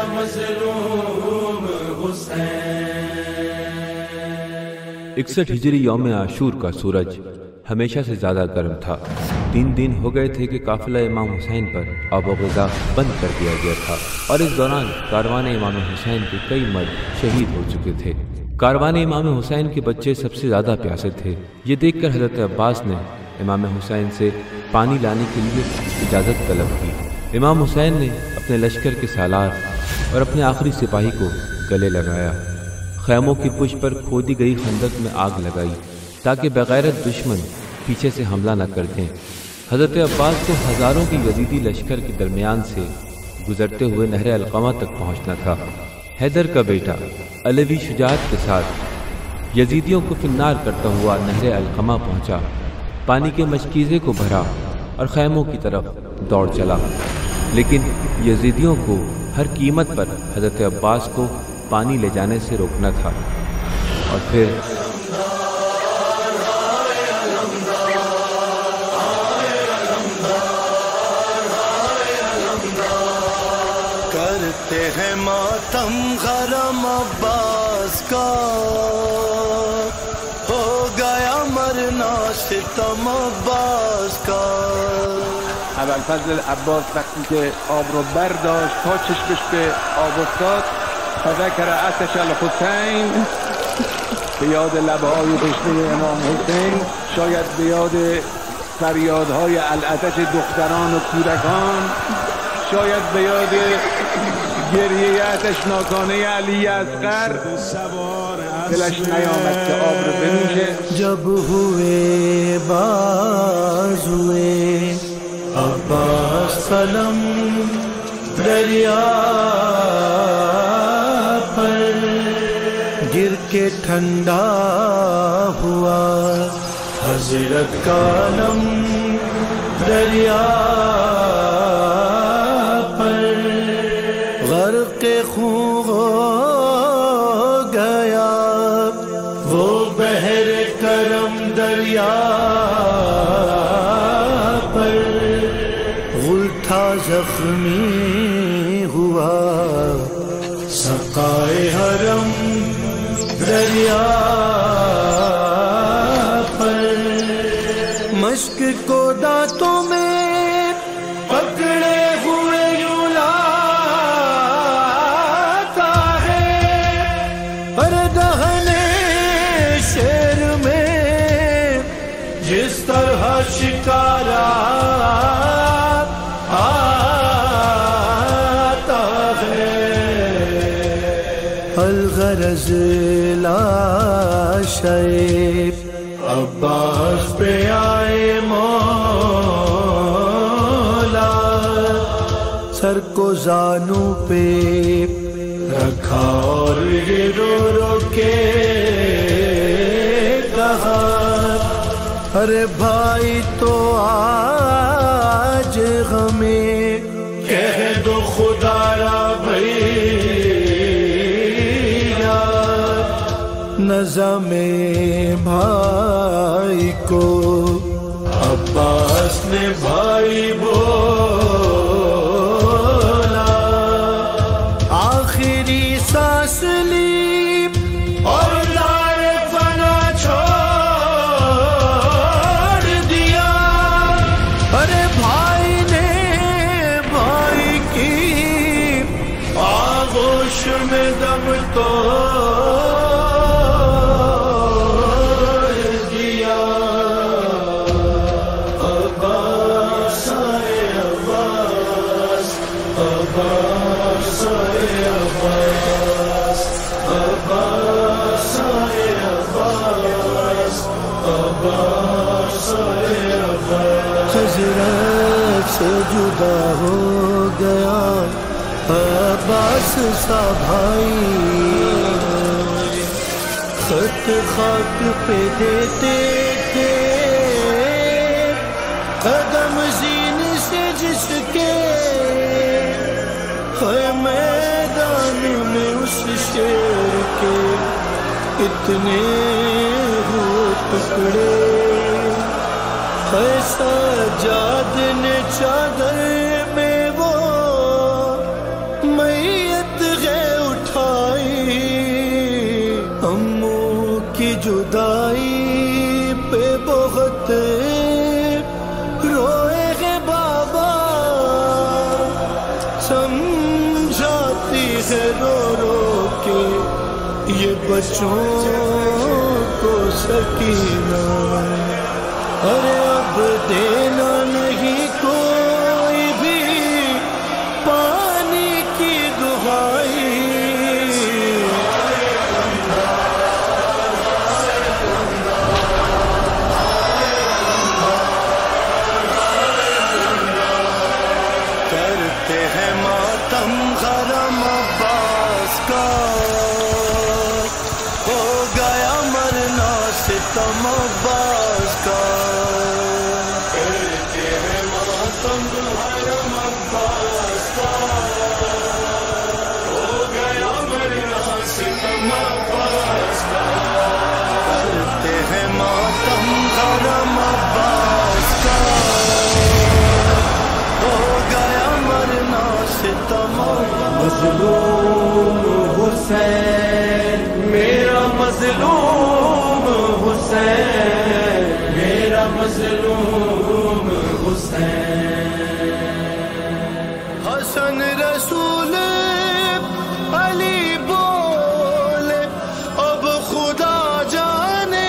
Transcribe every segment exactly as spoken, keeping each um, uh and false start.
مظلوم حسین۔ اکسٹھ ہجری یوم عاشور کا سورج ہمیشہ سے زیادہ گرم تھا۔ تین دن ہو گئے تھے کہ قافلہ امام حسین پر آب و غذا بند کر دیا گیا تھا، اور اس دوران کاروان امام حسین کے کئی مرد شہید ہو چکے تھے۔ کاروان امام حسین کے بچے سب سے زیادہ پیاسے تھے۔ یہ دیکھ کر حضرت عباس نے امام حسین سے پانی لانے کے لیے اجازت طلب کی۔ امام حسین نے اپنے لشکر کے سالار اور اپنے آخری سپاہی کو گلے لگایا، خیموں کی پشت پر کھودی گئی خندق میں آگ لگائی تاکہ بغیرت دشمن پیچھے سے حملہ نہ کر دیں۔ حضرت عباس کو ہزاروں کی یزیدی لشکر کے درمیان سے گزرتے ہوئے نہر القمہ تک پہنچنا تھا۔ حیدر کا بیٹا علوی شجاعت کے ساتھ یزیدیوں کو فنار کرتا ہوا نہر القمہ پہنچا، پانی کے مشکیزے کو بھرا اور خیموں کی طرف دوڑ چلا، لیکن یزیدیوں کو ہر قیمت پر حضرت عباس کو پانی لے جانے سے روکنا تھا۔ اور پھر کرتے ہیں ماتم غرم عباس کا، ہو گیا مرنا ستم عباس کا۔ ابوالفضل عباس وقتی که آب رو برداشت تا چشمش به آب افتاد فذکر عطش الحسین، به یاد لبهای تشنه امام حسین، شاید به یاد فریادهای العطش دختران و کودکان، شاید به یاد گریه عطشناکانه علی اصغر، دلش نیامد که آب رو بنوشه۔ جب ہوئے بازوئے عباس قلم دریا پر گر کے ٹھنڈا ہوا، حضرت کا علم دریا پر غرق خون ہو گیا، وہ بحر کرم دریا پر غل تھا زخمی ہوا، سقائے حرم دریا پر مشک کو دانتوں میں پکڑے ہوئے یوں لاتا ہے، پر دہنے شیر میں جس طرح شکارا آتا ہے۔ الغرض لا شیب عباس پہ آئے مولا، سر کو زانو پہ رکھا اور یہ رو رو کے کہا، ارے بھائی تو آج ہمیں کہہ دو خدا را بھیا، نظم بھائی کو عباس نے بھائی بولا، آخری سانس لی اور دار فنا چھوڑ دیا، ارے بھائی نے بھائی کی آغوش میں دم توڑ دیا۔ عباس آئے عباس، عباس آئے عباس، عباس آئے عباس، عباس آئے عباس۔ حضرت سے جدا ہو گیا عباس سا بھائی، خط خاک پہ دیتے تھے قدم زین سے جس کے، ہے میدان میں اس شیر کے اتنے ہو ٹکڑے، ہے سجاد نے چادر میں وہ میت جدائی پہ بہت روئے گے بابا، سمجھاتی ہے رو رو کے یہ بچوں کو سکینہ، ارے اب دینا نہیں کوئی بھی پانی کی دہائی، کرتے ہیں ماتم غرم عباس کا، ہو گیا مرنا ستم عباس کا، کرتے ہیں ماتم غرم عباس کا، ہو گیا مرنا ستم عباس کا، کرتے ہیں ماتم غرم عباس کا، ہو گیا مرنا ستم عباس کا۔ مظلوم حسین میرا مظلوم حسین، میرا مظلوم حسین، حسن رسول علی بولے اب خدا جانے،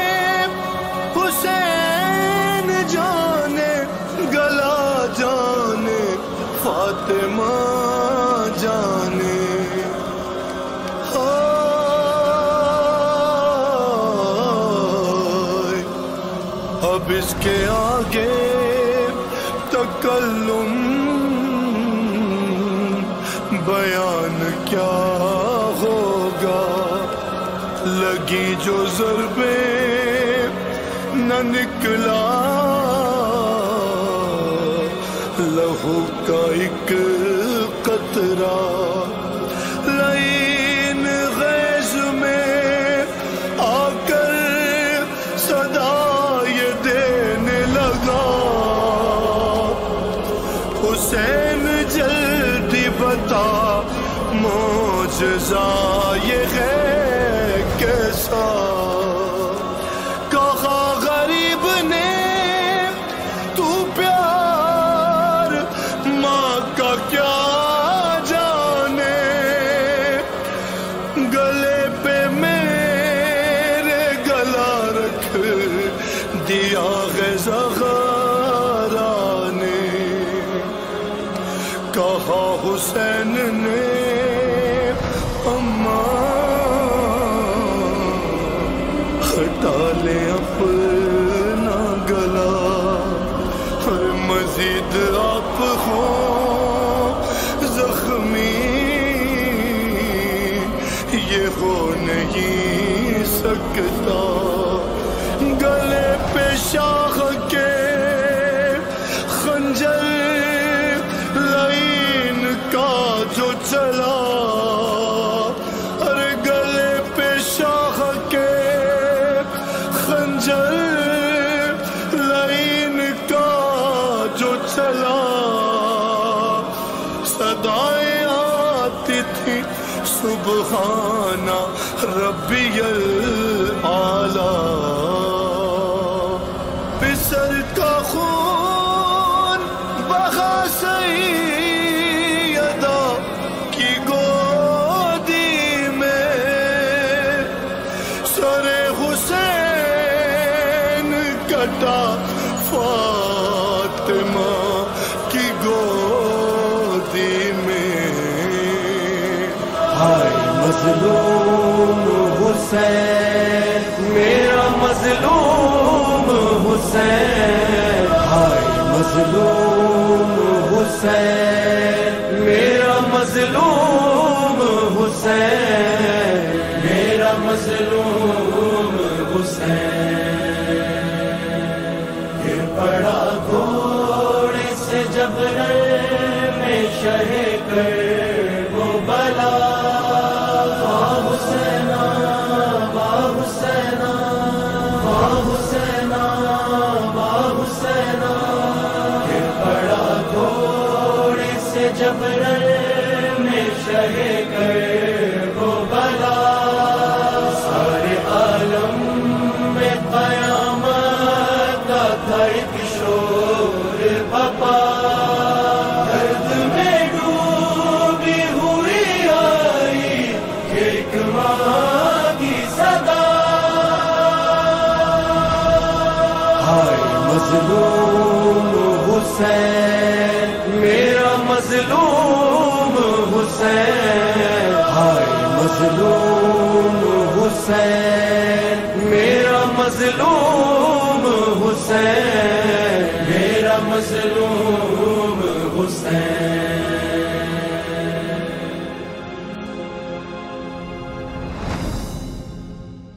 حسین جانے گلا جانے فاطمہ جانے، اب اس کے آگے تکلم بیان کیا ہوگا، لگی جو ضربیں نہ نکلا لہو کا ایک قطرہ، لعین غیظ میں آ کر صدا یہ دینے لگا، حسین جلدی بتا معجزہ یہ ہے کیسا، کہا غریب نے تو پیار ماں کا کیا جانے، گلے پہ میرے گلا رکھ دیا ہے زغرا نے، کہا حسین نے اماں ہٹا لے اپنا گلا، اور مزید آپ ہو زخمی یہ ہو نہیں سکتا، گلے پہ شاخ کے خنجر لعین کا جو چلا، ارے گلے پہ شاخ کے خنجر لعین کا جو چلا، صدائیں آتی تھی سبحان ربی الاعلی، پسر کا خون بہا سیدہ کی گودی میں، سر حسین کٹا فاطمہ کی گودی میں، ہائے مظلوم حسین میرا مظلوم حسین، ہائے مظلوم حسین میرا مظلوم حسین، میرا مظلوم حسین، گر پڑا گھوڑے سے جبرائیل میں شہ کر وہ بلا، حسینا با حسینا با حسینا با حسینا، گر پڑا گھوڑے سے جبرائیل میں شہ کر وہ بلا، سارے عالم مظلوم حسین میرا مظلوم حسین ہائے مظلوم حسین میرا مظلوم حسین میرا مظلوم حسین